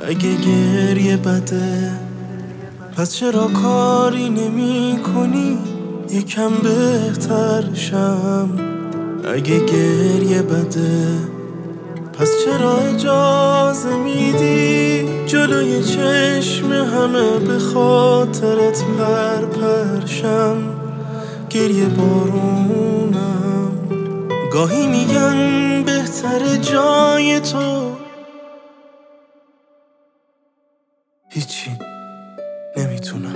اگه گریه بده پس چرا کاری نمی کنی یکم بهتر شم؟ اگه گریه بده پس چرا اجازه میدی جلوی چشم همه به خاطرت پرشم؟ گریه بارونم گاهی میگن بهتر جای تو هیچی نمیتونم.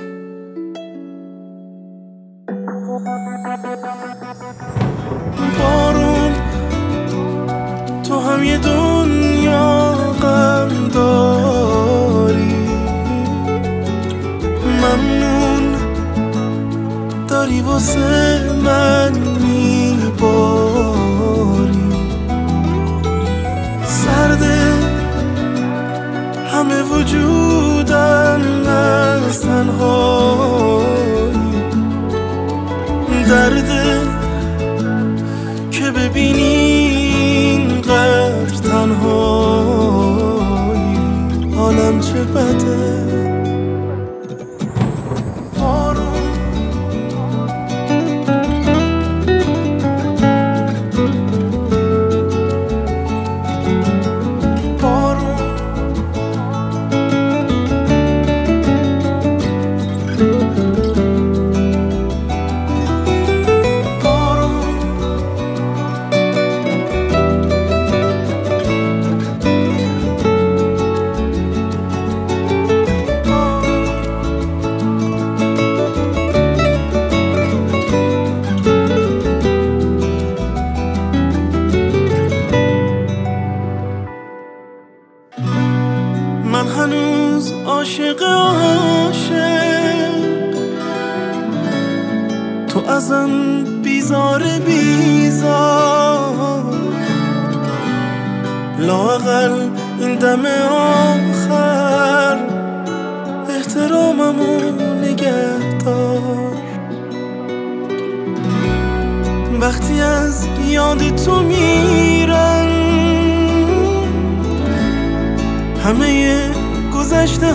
بارون تو هم یه دنیا غم داری، ممنون داری واسه من میباری. سرده همه وجودم از تنهایی، درده که ببینی اینقدر تنهایی حالم چه بده. من هنوز عاشق تو ازم بیزار لااقل این دم آخر احتراممو نگه دار. وقتی از یاد تو میرم همه گذشته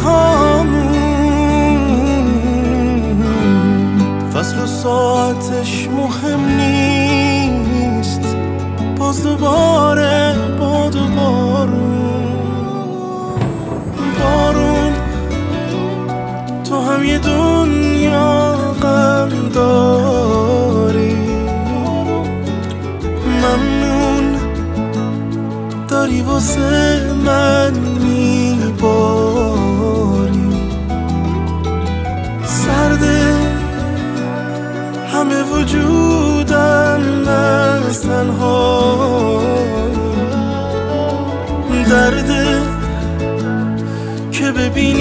هامون، فصل و ساعتش مهم نیست، باز دوباره باد و بارون تو هم یه دنیا غم داری، ممنون داری واسه من میباری. سرده همه وجودم از تنهایی، درده که ببینی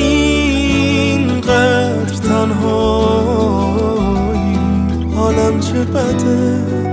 اینقدر تنهایی حالم چه بده.